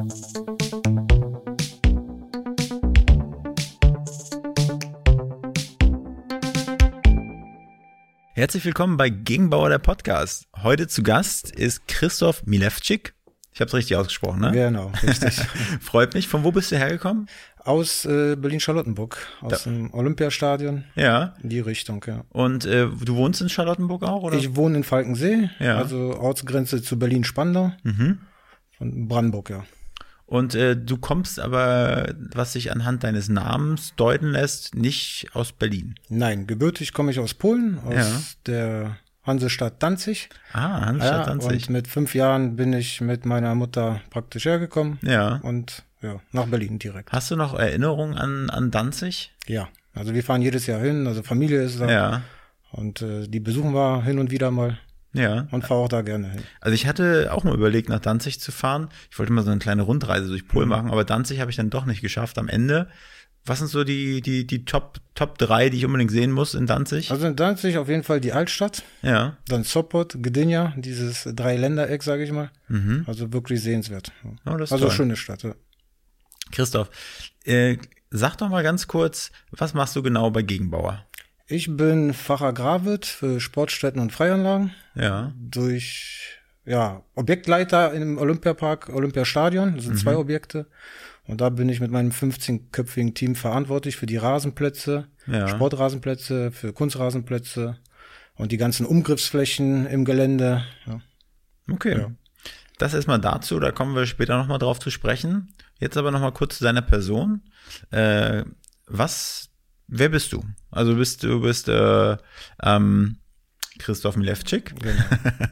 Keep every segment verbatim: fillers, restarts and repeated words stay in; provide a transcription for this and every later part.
Herzlich willkommen bei Gegenbauer, der Podcast. Heute zu Gast ist Christoph Milewczyk. Ich habe es richtig ausgesprochen, ne? Genau, richtig. Freut mich. Von wo bist du hergekommen? Aus äh, Berlin-Charlottenburg, aus Da. dem Olympiastadion. Ja. In die Richtung, ja. Und äh, du wohnst in Charlottenburg auch, oder? Ich wohne in Falkensee, Ja. also Ortsgrenze zu Berlin-Spandau. Mhm. Von Brandenburg, ja. Und äh, du kommst aber, was sich anhand deines Namens deuten lässt, nicht aus Berlin. Nein, gebürtig komme ich aus Polen, aus Ja. der Hansestadt Danzig. Ah, Hansestadt Ja, Danzig. und mit fünf Jahren bin ich mit meiner Mutter praktisch hergekommen. Ja. Und ja, nach Berlin direkt. Hast du noch Erinnerungen an, an Danzig? Ja, also wir fahren jedes Jahr hin, also Familie ist da. Ja. Und äh, die besuchen wir hin und wieder mal Ja. und fahre auch da gerne hin. Also ich hatte auch mal überlegt, nach Danzig zu fahren. Ich wollte mal so eine kleine Rundreise durch Polen Mhm. machen, aber Danzig habe ich dann doch nicht geschafft am Ende. Was sind so die, die, die Top, Top drei, die ich unbedingt sehen muss in Danzig? Also in Danzig auf jeden Fall die Altstadt, Ja. dann Sopot, Gdynia, dieses Dreiländereck, sage ich mal. Mhm. Also wirklich sehenswert. Oh, das ist Also toll. schöne Stadt. Ja. Christoph, äh, sag doch mal ganz kurz, was machst du genau bei Gegenbauer? Ich bin Fachagrarwirt für Sportstätten und Freianlagen. Ja. Durch ja, Objektleiter im Olympiapark, Olympiastadion. Das sind Mhm. zwei Objekte. Und da bin ich mit meinem fünfzehnköpfigen Team verantwortlich für die Rasenplätze, Ja. Sportrasenplätze, für Kunstrasenplätze und die ganzen Umgriffsflächen im Gelände. Ja. Okay. Ja. Das erstmal dazu, da kommen wir später nochmal drauf zu sprechen. Jetzt aber nochmal kurz zu deiner Person. Äh, was, wer bist du? Also bist du bist äh, ähm, Christoph Milewczyk. Genau.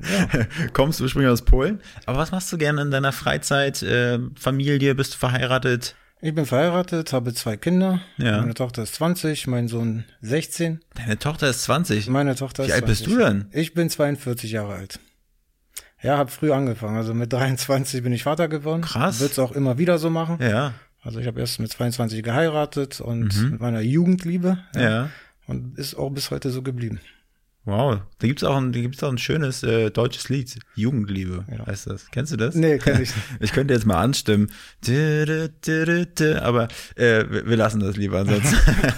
Kommst ursprünglich aus Polen. Aber was machst du gerne in deiner Freizeit? Äh, Familie, bist du verheiratet? Ich bin verheiratet, habe zwei Kinder. Ja. Meine Tochter ist zwanzig, mein Sohn sechzehn. Deine Tochter ist zwanzig. Meine Tochter ist Wie alt bist zwanzig. du denn? Ich bin zweiundvierzig Jahre alt. Ja, habe früh angefangen. Also mit dreiundzwanzig bin ich Vater geworden. Krass. Wird's auch immer wieder so machen. Ja, Also ich habe erst mit zweiundzwanzig geheiratet und Mhm. mit meiner Jugendliebe. ja. Und ist auch bis heute so geblieben. Wow. Da gibt's auch ein, da gibt's auch ein schönes äh, deutsches Lied. Jugendliebe Ja. heißt das. Kennst du das? Nee, kenn ich nicht. Ich könnte jetzt mal anstimmen. Dü, dü, dü, dü, dü, aber äh, wir wir lassen das lieber, ansonsten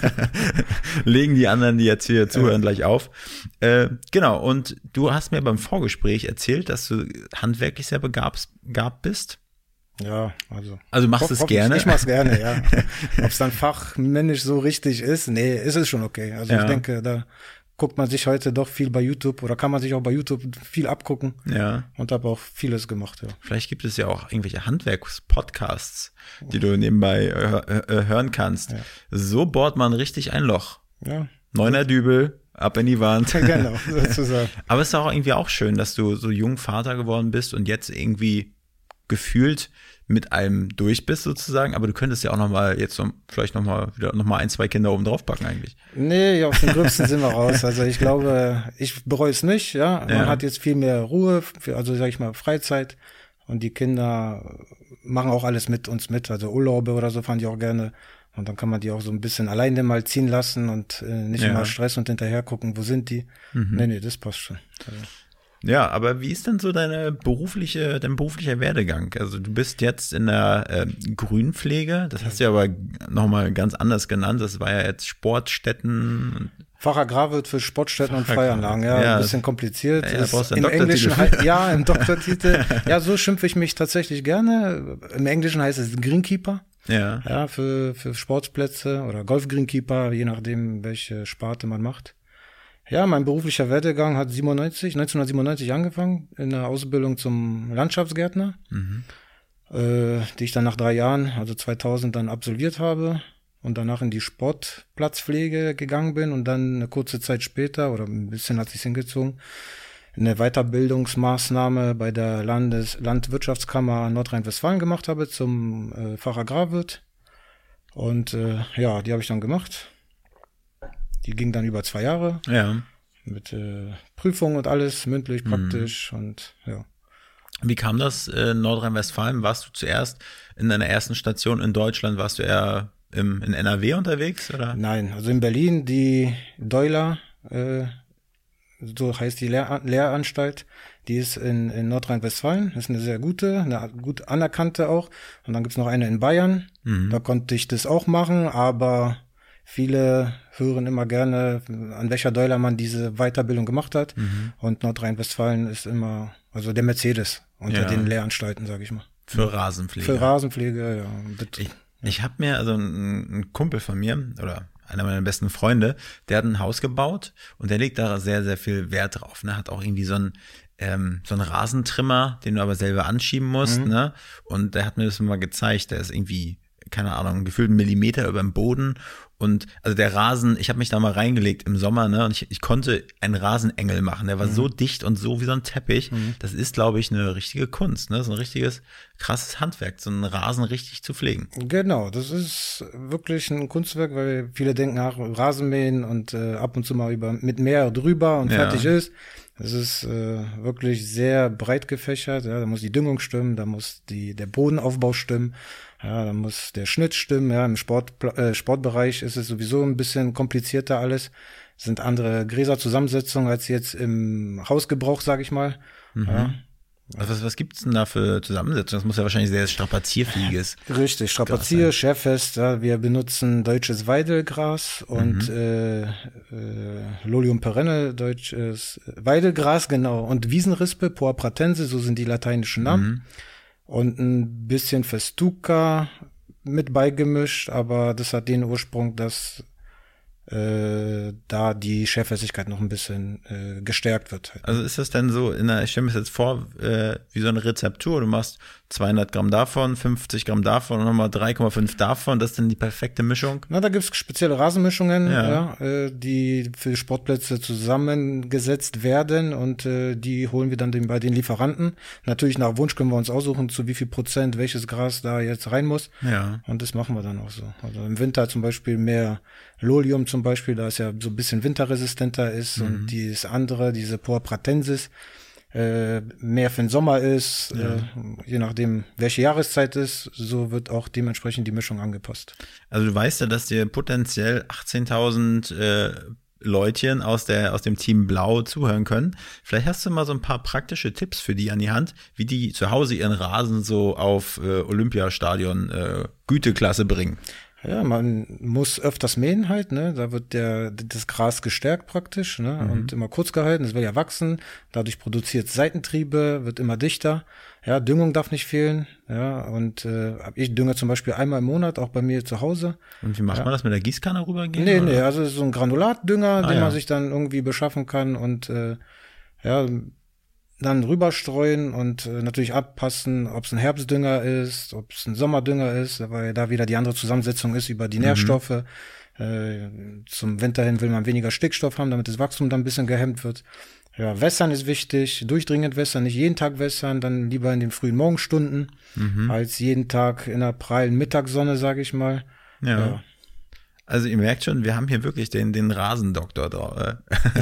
legen die anderen, die jetzt hier zuhören, gleich auf. Äh, genau, und du hast mir beim Vorgespräch erzählt, dass du handwerklich sehr begabt, begabt bist. Ja, also. Also du machst Hoff- es hoff ich- gerne. Ich mach's gerne, ja. Ob es dann fachmännisch so richtig ist, nee, ist es schon okay. Also Ja. ich denke, da guckt man sich heute doch viel bei YouTube oder kann man sich auch bei YouTube viel abgucken Ja. und habe auch vieles gemacht, ja. Vielleicht gibt es ja auch irgendwelche Handwerkspodcasts, die du nebenbei äh, äh, hören kannst. Ja. So bohrt man richtig ein Loch. Ja, Neuner Dübel, ab in die Wand. genau, sozusagen. Aber es ist auch irgendwie auch schön, dass du so jung Vater geworden bist und jetzt irgendwie gefühlt mit allem durch bist sozusagen. Aber du könntest ja auch noch mal jetzt so, vielleicht noch mal wieder noch mal ein, zwei Kinder oben drauf packen eigentlich. Nee, aus dem Gröbsten sind wir raus. Also ich glaube, ich bereue es nicht, ja. Man Ja. hat jetzt viel mehr Ruhe, für, also sag ich mal Freizeit und die Kinder machen auch alles mit uns mit. Also Urlaube oder so fahren die auch gerne. Und dann kann man die auch so ein bisschen alleine mal ziehen lassen und äh, nicht Ja. immer Stress und hinterher gucken, wo sind die. Mhm. Nee, nee, das passt schon. Also, Ja, aber wie ist denn so deine berufliche, dein beruflicher Werdegang? Also du bist jetzt in der äh, Grünpflege, das hast du ja aber nochmal ganz anders genannt, das war ja jetzt Sportstätten. Fachagrarwirt für Sportstätten und Fachagrarwirt. Freianlagen, ja, Ja, ein bisschen kompliziert. ja, da Ist brauchst du einen Im Doktortitel Englischen, für. hei- ja, im Doktortitel. Ja, so schimpfe ich mich tatsächlich gerne. Im Englischen heißt es Greenkeeper. Ja, Ja, für, für Sportplätze oder Golf-Greenkeeper, je nachdem, welche Sparte man macht. Ja, mein beruflicher Werdegang hat siebenundneunzig, neunzehnhundertsiebenundneunzig angefangen, in der Ausbildung zum Landschaftsgärtner, mhm. äh, die ich dann nach drei Jahren, also zweitausend, dann absolviert habe und danach in die Sportplatzpflege gegangen bin und dann eine kurze Zeit später, oder ein bisschen hat sich's hingezogen, eine Weiterbildungsmaßnahme bei der Landes Landwirtschaftskammer Nordrhein-Westfalen gemacht habe zum äh, Fachagrarwirt. Und äh, ja, die habe ich dann gemacht. Die ging dann über zwei Jahre ja. mit äh, Prüfung und alles, mündlich, praktisch und ja. Wie kam das äh, in Nordrhein-Westfalen? Warst du zuerst in deiner ersten Station in Deutschland, warst du eher im, in N R W unterwegs, oder? Nein, also in Berlin die Deuler äh, so heißt die Lehr Lehranstalt. Die ist in, in Nordrhein-Westfalen, ist eine sehr gute, eine gut anerkannte auch. Und dann gibt's noch eine in Bayern, mhm. da konnte ich das auch machen, aber viele hören immer gerne, an welcher Deuler man diese Weiterbildung gemacht hat. Mhm. Und Nordrhein-Westfalen ist immer, also der Mercedes unter ja. den Lehranstalten, sage ich mal. Für Rasenpflege. Für Rasenpflege, ja. Ich, ja. ich habe mir, also ein, ein Kumpel von mir, oder einer meiner besten Freunde, der hat ein Haus gebaut und der legt da sehr, sehr viel Wert drauf. Ne? Hat auch irgendwie so ein ähm, so ein Rasentrimmer, den du aber selber anschieben musst. Mhm. Ne? Und der hat mir das mal gezeigt. Der ist irgendwie, keine Ahnung, gefühlt einen Millimeter über dem Boden. Und also der Rasen, ich habe mich da mal reingelegt im Sommer, ne, und ich, ich konnte einen Rasenengel machen. Der war mhm. so dicht und so wie so ein Teppich. Mhm. Das ist, glaube ich, eine richtige Kunst, ne, so ein richtiges krasses Handwerk, so einen Rasen richtig zu pflegen. Genau, das ist wirklich ein Kunstwerk, weil viele denken, ach, Rasenmähen und äh, ab und zu mal über mit Meer drüber und ja. fertig ist. Das ist äh, wirklich sehr breit gefächert. Ja, da muss die Düngung stimmen, da muss die der Bodenaufbau stimmen. Ja, da muss der Schnitt stimmen. Ja, im Sport, äh, Sportbereich ist es sowieso ein bisschen komplizierter alles. Es sind andere Gräserzusammensetzungen als jetzt im Hausgebrauch, sag ich mal. Mhm. Ja. Also was, was gibt's denn da für Zusammensetzungen? Das muss ja wahrscheinlich sehr strapazierfähiges. Richtig, Strapazier, scherfest. Ja, wir benutzen deutsches Weidelgras und mhm. äh, äh, Lolium perenne, deutsches Weidelgras, genau. Und Wiesenrispe, Poa pratense, so sind die lateinischen Namen. Mhm. Und ein bisschen Festuca mit beigemischt, aber das hat den Ursprung, dass äh, da die Schärfestigkeit noch ein bisschen äh, gestärkt wird. Also ist das denn so, in der, ich stelle mir das jetzt vor, äh, wie so eine Rezeptur, du machst zweihundert Gramm davon, fünfzig Gramm davon und nochmal drei Komma fünf davon, das ist dann die perfekte Mischung? Na, da gibt's spezielle Rasenmischungen, ja. Ja, äh, die für Sportplätze zusammengesetzt werden und äh, die holen wir dann den, bei den Lieferanten. Natürlich nach Wunsch können wir uns aussuchen, zu wie viel Prozent welches Gras da jetzt rein muss. Ja. Und das machen wir dann auch so. Also im Winter zum Beispiel mehr Lolium zum Beispiel, da es ja so ein bisschen winterresistenter ist mhm. und dieses andere, diese Poa pratensis, äh, mehr für den Sommer ist, ja. äh, je nachdem, welche Jahreszeit ist, so wird auch dementsprechend die Mischung angepasst. Also du weißt ja, dass dir potenziell achtzehntausend äh, Leutchen aus der aus dem Team Blau zuhören können. Vielleicht hast du mal so ein paar praktische Tipps für die an die Hand, wie die zu Hause ihren Rasen so auf äh, Olympiastadion äh, Güteklasse bringen. Ja, man muss öfters mähen halt, ne, da wird der, das Gras gestärkt praktisch, ne, mhm. und immer kurz gehalten, es will ja wachsen, dadurch produziert Seitentriebe, wird immer dichter, ja, Düngung darf nicht fehlen, ja, und äh, ich dünge zum Beispiel einmal im Monat, auch bei mir zu Hause. Und wie macht ja. man das, mit der Gießkanne rübergehen? Nee, oder? nee, also so ein Granulatdünger, ah, den ja. man sich dann irgendwie beschaffen kann und äh, ja, dann rüberstreuen und äh, natürlich abpassen, ob es ein Herbstdünger ist, ob es ein Sommerdünger ist, weil da wieder die andere Zusammensetzung ist über die mhm. Nährstoffe. Äh, zum Winter hin will man weniger Stickstoff haben, damit das Wachstum dann ein bisschen gehemmt wird. Ja, wässern ist wichtig, durchdringend wässern, nicht jeden Tag wässern, dann lieber in den frühen Morgenstunden, mhm. als jeden Tag in der prallen Mittagssonne, sage ich mal. Ja. ja. Also ihr merkt schon, wir haben hier wirklich den, den Rasendoktor da.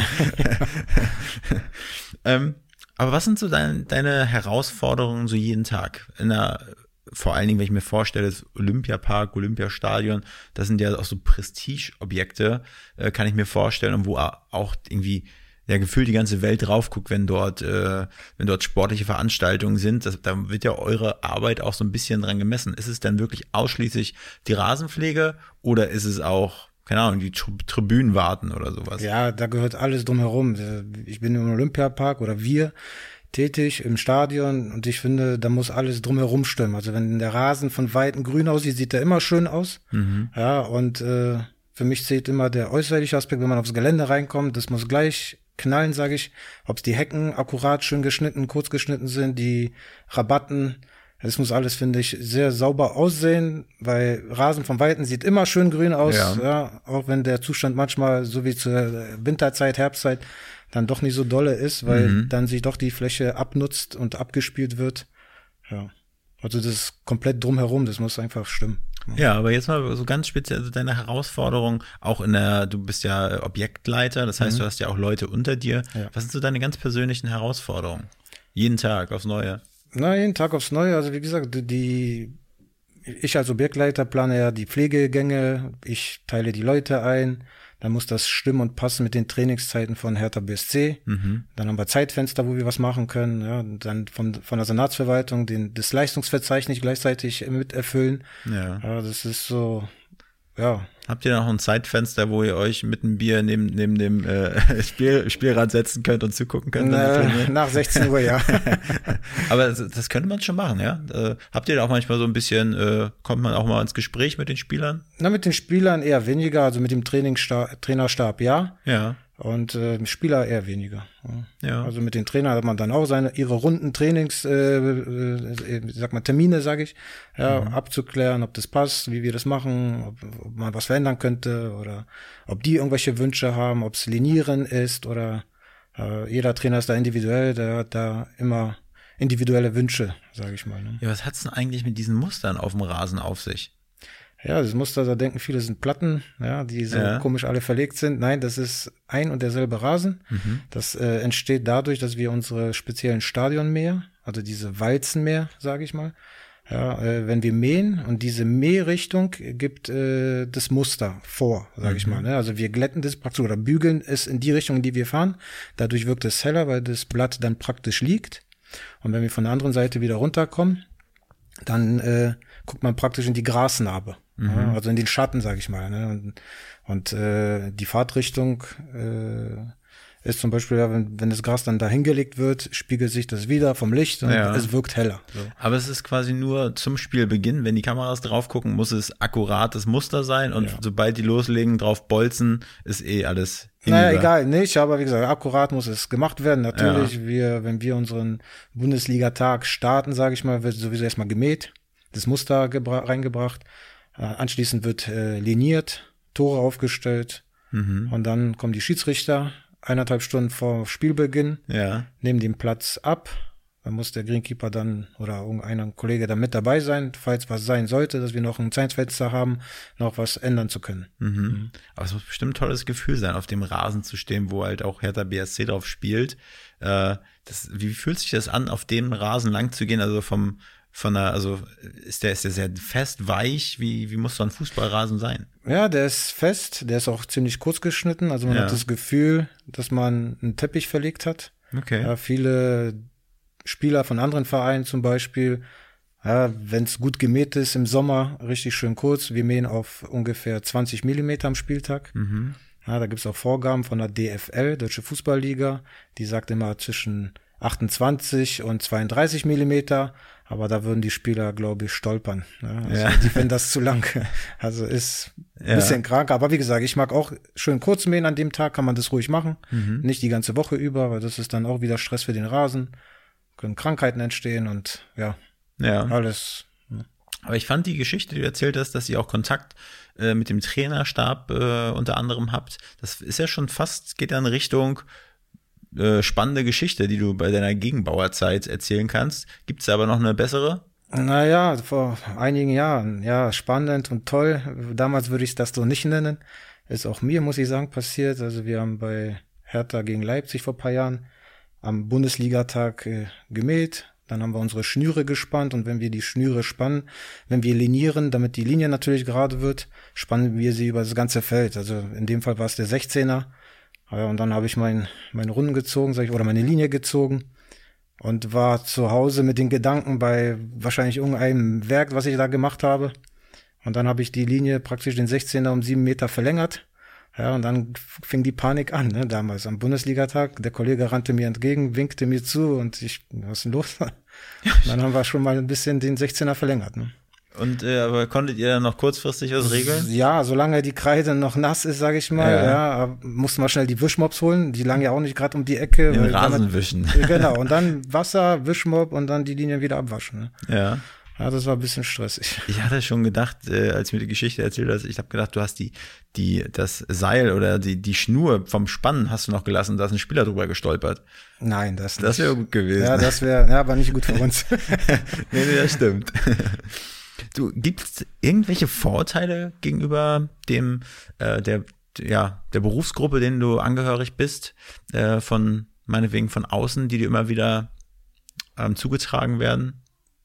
ähm, Aber was sind so dein, deine Herausforderungen so jeden Tag? In der, vor allen Dingen, wenn ich mir vorstelle, das Olympiapark, Olympiastadion, das sind ja auch so Prestigeobjekte, äh, kann ich mir vorstellen, und wo auch irgendwie ja gefühlt die ganze Welt drauf guckt, wenn dort, äh, wenn dort sportliche Veranstaltungen sind. Das, da wird ja eure Arbeit auch so ein bisschen dran gemessen. Ist es denn wirklich ausschließlich die Rasenpflege oder ist es auch, keine Ahnung, die Tribünen warten oder sowas? Ja, da gehört alles drumherum. Ich bin im Olympiapark oder wir tätig im Stadion und ich finde, da muss alles drumherum stimmen. Also wenn der Rasen von Weitem grün aussieht, sieht der immer schön aus. Mhm. Ja, und äh, für mich zählt immer der äußerliche Aspekt, wenn man aufs Gelände reinkommt, das muss gleich knallen, sage ich. Ob es die Hecken akkurat schön geschnitten, kurz geschnitten sind, die Rabatten. Es muss alles, finde ich, sehr sauber aussehen, weil Rasen vom Weiten sieht immer schön grün aus, ja. ja, auch wenn der Zustand manchmal, so wie zur Winterzeit, Herbstzeit, dann doch nicht so dolle ist, weil mhm. dann sich doch die Fläche abnutzt und abgespielt wird. Ja, also das ist komplett drumherum, das muss einfach stimmen. Ja, aber jetzt mal so ganz speziell also deine Herausforderung, auch in der, du bist ja Objektleiter, das heißt, mhm. du hast ja auch Leute unter dir. Ja. Was sind so deine ganz persönlichen Herausforderungen? Jeden Tag aufs Neue? Na, jeden Tag aufs Neue. Also wie gesagt, die ich als Objektleiter plane ja die Pflegegänge, ich teile die Leute ein, Dann muss das stimmen und passen mit den Trainingszeiten von Hertha B S C. Mhm. Dann haben wir Zeitfenster, wo wir was machen können. Ja, dann von, von der Senatsverwaltung den, das Leistungsverzeichnis gleichzeitig mit erfüllen. Ja. Ja, das ist so, ja. Habt ihr noch ein Zeitfenster, wo ihr euch mit einem Bier neben, neben dem äh, Spiel, Spielrad setzen könnt und zugucken könnt? Äh, nach sechzehn Uhr, ja. Aber das, das könnte man schon machen, ja? Äh, habt ihr da auch manchmal so ein bisschen, äh, kommt man auch mal ins Gespräch mit den Spielern? Na, mit den Spielern eher weniger, also mit dem Trainingsstab, Trainerstab ja. Ja. Und äh, Spieler eher weniger. Ja. Ja. Also mit den Trainern hat man dann auch seine ihre Runden Trainings, äh, äh, sag mal Termine, sage ich, ja, mhm. abzuklären, ob das passt, wie wir das machen, ob, ob man was verändern könnte oder ob die irgendwelche Wünsche haben, ob es Linieren ist oder äh, jeder Trainer ist da individuell, der hat da immer individuelle Wünsche, sage ich mal. Ne? Ja, was hat's denn eigentlich mit diesen Mustern auf dem Rasen auf sich? Ja, das Muster, da denken viele, sind Platten, ja, die so ja. komisch alle verlegt sind. Nein, das ist ein und derselbe Rasen. Mhm. Das äh, entsteht dadurch, dass wir unsere speziellen Stadionmäher, also diese Walzenmäher, sage ich mal, ja, äh, wenn wir mähen und diese Mährichtung gibt äh, das Muster vor, sage mhm. ich mal. Ne? Also wir glätten das praktisch oder bügeln es in die Richtung, in die wir fahren. Dadurch wirkt es heller, weil das Blatt dann praktisch liegt. Und wenn wir von der anderen Seite wieder runterkommen, dann äh, guckt man praktisch in die Grasnarbe. Mhm. Ja, also in den Schatten, sag ich mal. Ne? Und, und äh, die Fahrtrichtung äh, ist zum Beispiel, ja, wenn, wenn das Gras dann da hingelegt wird, spiegelt sich das wieder vom Licht und ja. es wirkt heller. So. Aber es ist quasi nur zum Spielbeginn, wenn die Kameras drauf gucken, muss es akkurates Muster sein und ja. sobald die loslegen, drauf bolzen, ist eh alles hinüber. Naja, egal, nicht, aber wie gesagt, akkurat muss es gemacht werden. Natürlich, ja. wir, wenn wir unseren Bundesliga-Tag starten, sage ich mal, wird sowieso erstmal gemäht, das Muster gebra- reingebracht. Anschließend wird äh, liniert, Tore aufgestellt mhm. und dann kommen die Schiedsrichter eineinhalb Stunden vor Spielbeginn, ja. nehmen den Platz ab. Dann muss der Greenkeeper dann oder irgendein Kollege dann mit dabei sein, falls was sein sollte, dass wir noch ein Zeitfenster haben, noch was ändern zu können. Mhm. Mhm. Aber es muss bestimmt ein tolles Gefühl sein, auf dem Rasen zu stehen, wo halt auch Hertha B S C drauf spielt. Äh, das, wie fühlt sich das an, auf dem Rasen lang zu gehen, also vom Von der, also ist der, ist der sehr fest, weich? Wie, wie muss so ein Fußballrasen sein? Ja, der ist fest, der ist auch ziemlich kurz geschnitten. Also man ja. hat das Gefühl, dass man einen Teppich verlegt hat. Okay. Ja, viele Spieler von anderen Vereinen zum Beispiel, ja, wenn es gut gemäht ist im Sommer, richtig schön kurz. Wir mähen auf ungefähr zwanzig Millimeter am Spieltag. Mhm. Ja, da gibt's auch Vorgaben von der D F L, Deutsche Fußballliga. Die sagt immer zwischen achtundzwanzig und zweiunddreißig Millimeter, aber da würden die Spieler, glaube ich, stolpern. Ne? Also ja. die finden das zu lang. Also ist ein ja. bisschen krank, aber wie gesagt, ich mag auch schön kurz mähen an dem Tag, kann man das ruhig machen. Mhm. Nicht die ganze Woche über, weil das ist dann auch wieder Stress für den Rasen. Können Krankheiten entstehen und ja, ja. alles. Ja. Aber ich fand die Geschichte, die du erzählt hast, dass ihr auch Kontakt äh, mit dem Trainerstab äh, unter anderem habt. Das ist ja schon fast, geht ja in Richtung Äh, spannende Geschichte, die du bei deiner Gegenbauerzeit erzählen kannst. Gibt es aber noch eine bessere? Naja, vor einigen Jahren, ja, spannend und toll. Damals würde ich das so nicht nennen. Ist auch mir, muss ich sagen, passiert. Also wir haben bei Hertha gegen Leipzig vor ein paar Jahren am Bundesligatag äh, gemäht. Dann haben wir unsere Schnüre gespannt und wenn wir die Schnüre spannen, wenn wir linieren, damit die Linie natürlich gerade wird, spannen wir sie über das ganze Feld. Also in dem Fall war es der sechzehner. Ja, und dann habe ich mein, meine Runden gezogen, sag ich, oder meine Linie gezogen und war zu Hause mit den Gedanken bei wahrscheinlich irgendeinem Werk, was ich da gemacht habe. Und dann habe ich die Linie praktisch den sechzehner um sieben Meter verlängert. Ja, und dann fing die Panik an, ne, damals am Bundesligatag. Der Kollege rannte mir entgegen, winkte mir zu und ich, was ist denn los? Dann haben wir schon mal ein bisschen den sechzehner verlängert, ne? Und äh, aber konntet ihr dann noch kurzfristig was regeln? Ja, solange die Kreide noch nass ist, sage ich mal, ja, ja mussten wir schnell die Wischmops holen. Die lagen ja auch nicht gerade um die Ecke. Den Rasen damit, wischen. Genau, und dann Wasser, Wischmopp und dann die Linien wieder abwaschen. Ne? Ja. Ja, das war ein bisschen stressig. Ich hatte schon gedacht, äh, als mir die Geschichte erzählt hast, ich habe gedacht, du hast die, die, das Seil oder die, die Schnur vom Spannen hast du noch gelassen, da ist ein Spieler drüber gestolpert. Nein, das nicht. Das wäre gut gewesen. Ja, das wäre, ja, aber nicht gut für uns. nee, nee, das stimmt. Du, gibt es irgendwelche Vorteile gegenüber dem, äh, der, ja, der Berufsgruppe, denen du angehörig bist, äh, von, meinetwegen von außen, die dir immer wieder ähm, zugetragen werden?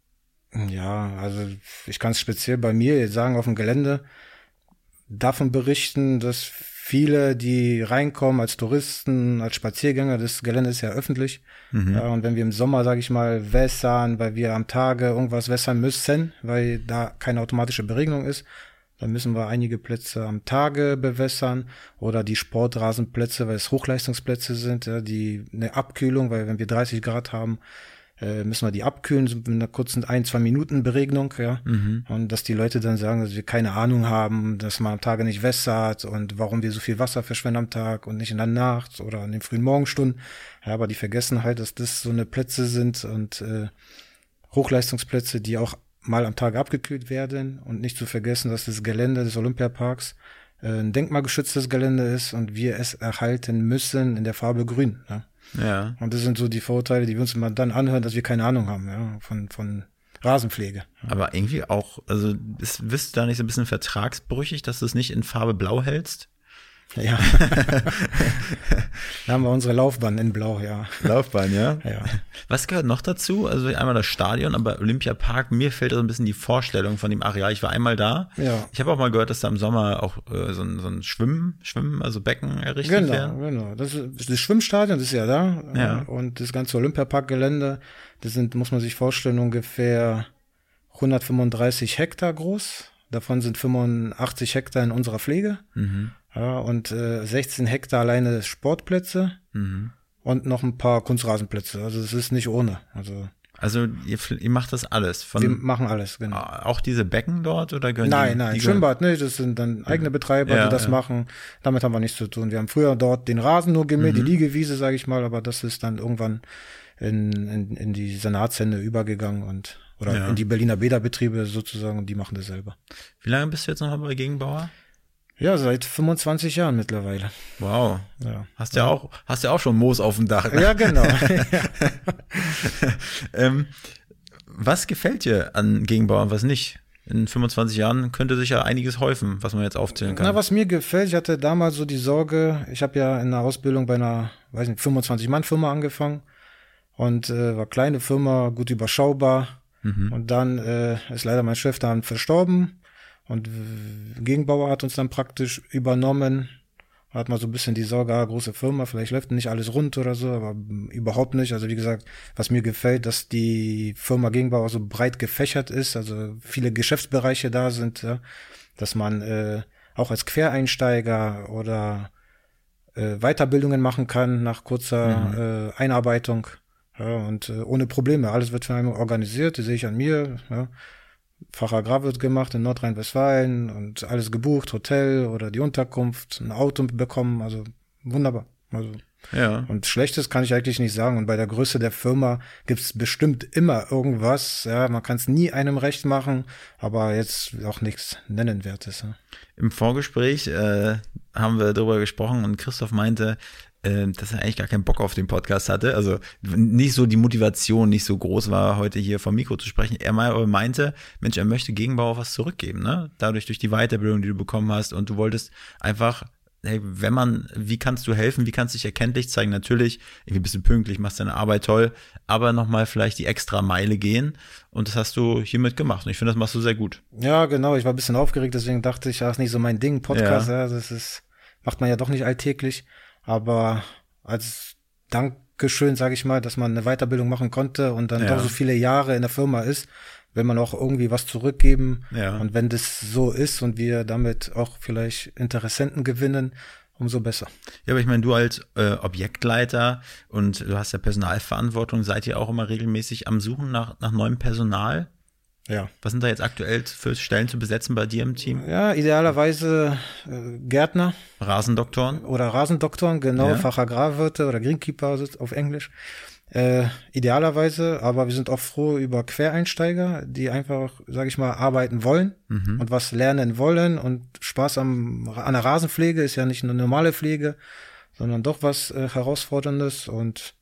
Ja, also ich kann es speziell bei mir jetzt sagen, auf dem Gelände davon berichten, dass viele, die reinkommen als Touristen, als Spaziergänger. Das Gelände ist ja öffentlich. Mhm. Ja, und wenn wir im Sommer, sage ich mal, wässern, weil wir am Tage irgendwas wässern müssen, weil da keine automatische Beregnung ist, dann müssen wir einige Plätze am Tage bewässern oder die Sportrasenplätze, weil es Hochleistungsplätze sind, ja, die eine Abkühlung, weil wenn wir dreißig Grad haben, äh, müssen wir die abkühlen, mit einer kurzen ein, zwei Minuten Beregnung, ja. Mhm. Und dass die Leute dann sagen, dass wir keine Ahnung haben, dass man am Tage nicht wässert und warum wir so viel Wasser verschwenden am Tag und nicht in der Nacht oder in den frühen Morgenstunden. Ja, aber die vergessen halt, dass das so eine Plätze sind und äh, Hochleistungsplätze, die auch mal am Tag abgekühlt werden und nicht zu vergessen, dass das Gelände des Olympiaparks äh, ein denkmalgeschütztes Gelände ist und wir es erhalten müssen in der Farbe grün. Ja. Ja. Und das sind so die Vorurteile, die wir uns immer dann anhören, dass wir keine Ahnung haben, ja, von, von Rasenpflege. Aber irgendwie auch, also ist, bist du da nicht so ein bisschen vertragsbrüchig, dass du es nicht in Farbe blau hältst? Ja. Da haben wir unsere Laufbahn in Blau, ja. Laufbahn, ja? Ja. Was gehört noch dazu? Also einmal das Stadion, aber Olympiapark, mir fehlt so ein bisschen die Vorstellung von dem Areal. Ich war einmal da. Ja. Ich habe auch mal gehört, dass da im Sommer auch äh, so ein, so ein Schwimmen, Schwimmen, also Becken errichtet genau, werden. Genau, genau. Das, ist, das Schwimmstadion, das ist ja da. Ja. Und das ganze Olympiaparkgelände, das sind, muss man sich vorstellen, ungefähr hundertfünfunddreißig Hektar groß. Davon sind fünfundachtzig Hektar in unserer Pflege. Mhm. Ja, und äh, sechzehn Hektar alleine Sportplätze mhm. und noch ein paar Kunstrasenplätze. Also es ist nicht ohne. Also, also ihr, ihr macht das alles? Von, wir machen alles, genau. Auch diese Becken dort? Oder gehören nein, die, nein, die Schwimmbad nicht. Das sind dann eigene Betreiber, ja, die das ja. machen. Damit haben wir nichts zu tun. Wir haben früher dort den Rasen nur gemäht, mhm. die Liegewiese, sage ich mal, aber das ist dann irgendwann in, in, in die Senatshände übergegangen und oder ja. in die Berliner Bäderbetriebe sozusagen und die machen das selber. Wie lange bist du jetzt noch bei Gegenbauer? Ja, seit fünfundzwanzig Jahren mittlerweile. Wow. Ja. Hast ja auch, hast ja auch schon Moos auf dem Dach. Ne? Ja, genau. ähm, was gefällt dir an Gegenbauer und was nicht? In fünfundzwanzig Jahren könnte sich ja einiges häufen, was man jetzt aufzählen kann. Na, was mir gefällt, ich hatte damals so die Sorge, ich habe ja in der Ausbildung bei einer, weiß nicht, fünfundzwanzig Mann Firma angefangen und äh, war kleine Firma, gut überschaubar. Mhm. Und dann äh, ist leider mein Chef dann verstorben. Und Gegenbauer hat uns dann praktisch übernommen. Hat mal so ein bisschen die Sorge, ah, große Firma, vielleicht läuft nicht alles rund oder so, aber überhaupt nicht. Also wie gesagt, was mir gefällt, dass die Firma Gegenbauer so breit gefächert ist, also viele Geschäftsbereiche da sind, ja, dass man äh, auch als Quereinsteiger oder äh, Weiterbildungen machen kann nach kurzer mhm. äh, Einarbeitung. Ja, und äh, ohne Probleme. Alles wird von einem organisiert, das sehe ich an mir, ja. Fachagrar wird gemacht in Nordrhein-Westfalen und alles gebucht, Hotel oder die Unterkunft, ein Auto bekommen, also wunderbar. Also ja. Und Schlechtes kann ich eigentlich nicht sagen. Und bei der Größe der Firma gibt's bestimmt immer irgendwas. Ja, man kann es nie einem recht machen, aber jetzt auch nichts Nennenswertes. Ja. Im Vorgespräch äh, haben wir darüber gesprochen und Christoph meinte, dass er eigentlich gar keinen Bock auf den Podcast hatte, also nicht so die Motivation nicht so groß war, heute hier vom Mikro zu sprechen. Er meinte, Mensch, er möchte Gegenbauer was zurückgeben, ne? Dadurch durch die Weiterbildung, die du bekommen hast und du wolltest einfach, hey, wenn man, wie kannst du helfen, wie kannst du dich erkenntlich zeigen? Natürlich, irgendwie bist du pünktlich, machst deine Arbeit toll, aber nochmal vielleicht die extra Meile gehen und das hast du hiermit gemacht und ich finde, das machst du sehr gut. Ja, genau, ich war ein bisschen aufgeregt, deswegen dachte ich, das ist nicht so mein Ding, Podcast, ja, ja das ist, macht man ja doch nicht alltäglich. Aber als Dankeschön, sage ich mal, dass man eine Weiterbildung machen konnte und dann ja. doch so viele Jahre in der Firma ist, will man auch irgendwie was zurückgeben. Ja. Und wenn das so ist und wir damit auch vielleicht Interessenten gewinnen, umso besser. Ja, aber ich meine, du als äh, Objektleiter und du hast ja Personalverantwortung, seid ihr auch immer regelmäßig am Suchen nach, nach neuem Personal? Ja. Was sind da jetzt aktuell für Stellen zu besetzen bei dir im Team? Ja, idealerweise äh, Gärtner. Rasendoktoren? Oder Rasendoktoren, genau, ja. Fachagrarwirte oder Greenkeeper auf Englisch. Äh, idealerweise, aber wir sind auch froh über Quereinsteiger, die einfach, sage ich mal, arbeiten wollen mhm. und was lernen wollen und Spaß am, an der Rasenpflege ist ja nicht eine normale Pflege, sondern doch was äh, Herausforderndes und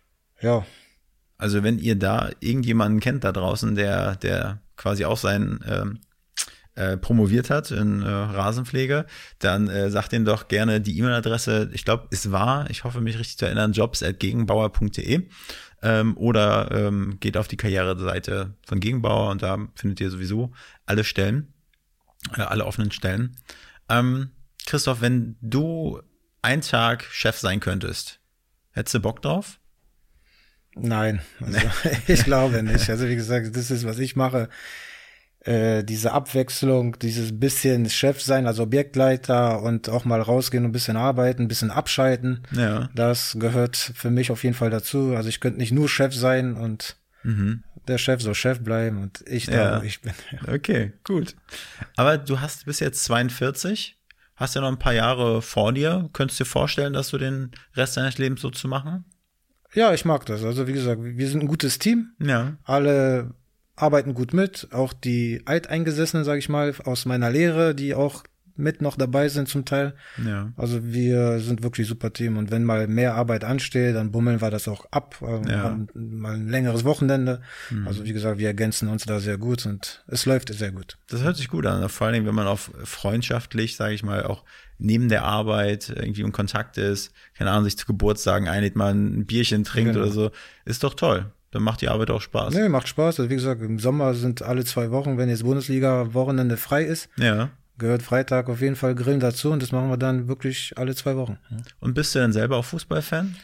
ja. Also wenn ihr da irgendjemanden kennt da draußen, der der quasi auch sein ähm, äh, promoviert hat in äh, Rasenpflege, dann äh, sagt ihm doch gerne die E-Mail-Adresse. Ich glaube, es war, ich hoffe mich richtig zu erinnern, jobs at gegenbauer punkt de ähm, oder ähm, geht auf die Karriereseite von Gegenbauer und da findet ihr sowieso alle Stellen, äh, alle offenen Stellen. Ähm, Christoph, wenn du einen Tag Chef sein könntest, hättest du Bock drauf? Nein, also ich glaube nicht. Also wie gesagt, das ist, was ich mache. Äh, diese Abwechslung, dieses bisschen Chef sein, also Objektleiter und auch mal rausgehen und ein bisschen arbeiten, ein bisschen abschalten. Ja. Das gehört für mich auf jeden Fall dazu. Also ich könnte nicht nur Chef sein und mhm. der Chef soll Chef bleiben und ich da, ja. wo ich bin. Okay, gut. Aber du hast bis jetzt zweiundvierzig, hast ja noch ein paar Jahre vor dir. Könntest du dir vorstellen, dass du den Rest deines Lebens so zu machen? Ja, ich mag das. Also wie gesagt, wir sind ein gutes Team. Ja. Alle arbeiten gut mit, auch die Alteingesessenen, sage ich mal, aus meiner Lehre, die auch mit noch dabei sind zum Teil. Ja. Also wir sind wirklich super Team und wenn mal mehr Arbeit ansteht, dann bummeln wir das auch ab, ja. mal ein längeres Wochenende. Mhm. Also wie gesagt, wir ergänzen uns da sehr gut und es läuft sehr gut. Das hört sich gut an, vor allen Dingen, wenn man auch freundschaftlich, sage ich mal, auch neben der Arbeit irgendwie in Kontakt ist, keine Ahnung, sich zu Geburtstagen einlädt, mal ein Bierchen trinkt genau. oder so, ist doch toll. Dann macht die Arbeit auch Spaß. Nee, macht Spaß. Also wie gesagt, im Sommer sind alle zwei Wochen, wenn jetzt Bundesliga-Wochenende frei ist, ja. gehört Freitag auf jeden Fall Grillen dazu und das machen wir dann wirklich alle zwei Wochen. Und bist du denn selber auch Fußballfan?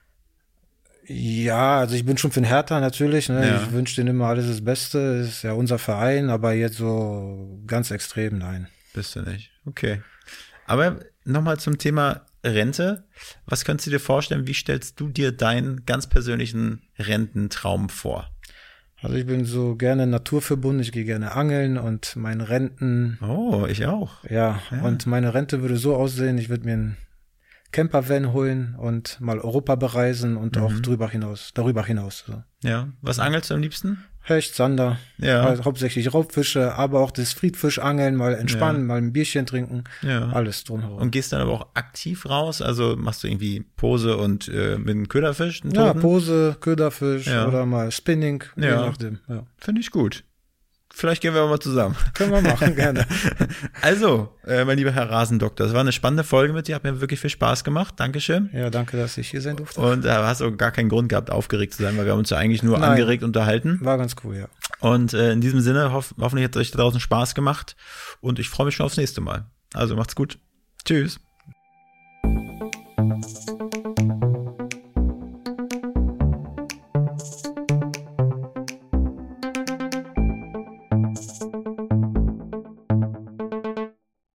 Ja, also ich bin schon für den Hertha natürlich. Ne? Ja. Ich wünsche denen immer alles das Beste. Ist ja unser Verein, aber jetzt so ganz extrem, nein. Bist du nicht. Okay. Aber nochmal zum Thema Rente. Was könntest du dir vorstellen, wie stellst du dir deinen ganz persönlichen Rententraum vor? Also ich bin so gerne naturverbunden, ich gehe gerne angeln und meine Renten... Oh, ich auch. Ja, ja. Und meine Rente würde so aussehen, ich würde mir einen Campervan holen und mal Europa bereisen und mhm. auch drüber hinaus, darüber hinaus. So. Ja, was angelst du am liebsten? Hecht, Zander, ja. also hauptsächlich Raubfische, aber auch das Friedfischangeln, mal entspannen, ja. mal ein Bierchen trinken, ja. alles drumherum. Und gehst dann aber auch aktiv raus, also machst du irgendwie Pose und äh, mit einem Köderfisch? Einen ja, Pose, Köderfisch ja. oder mal Spinning, ja. je nachdem. Ja. Finde ich gut. Vielleicht gehen wir mal zusammen. Können wir machen, gerne. Also, äh, mein lieber Herr Rasendoktor, das war eine spannende Folge mit dir, hat mir wirklich viel Spaß gemacht. Dankeschön. Ja, danke, dass ich hier sein durfte. Und da äh, hast du gar keinen Grund gehabt, aufgeregt zu sein, weil wir haben uns ja eigentlich nur Nein. angeregt unterhalten. War ganz cool, ja. Und äh, in diesem Sinne, hoff, hoffentlich hat es euch da draußen Spaß gemacht und ich freue mich schon aufs nächste Mal. Also, macht's gut. Tschüss.